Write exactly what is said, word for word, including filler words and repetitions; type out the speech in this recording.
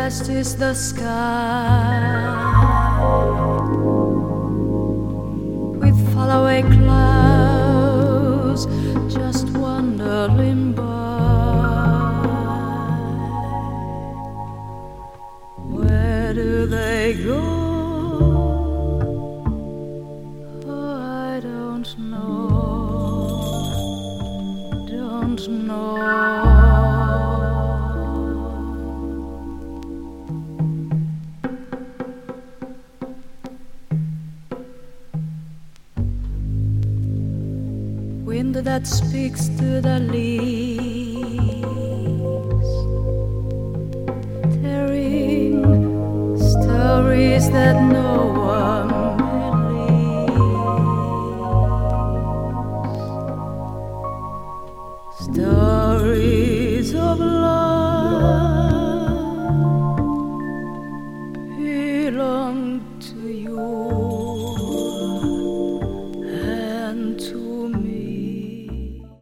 vast is the sky, with faraway clouds just wandering by. Where do they go? Oh, I don't know, don't know. Wind that speaks to the leaves, telling stories that no one believes, stories of love belong to you.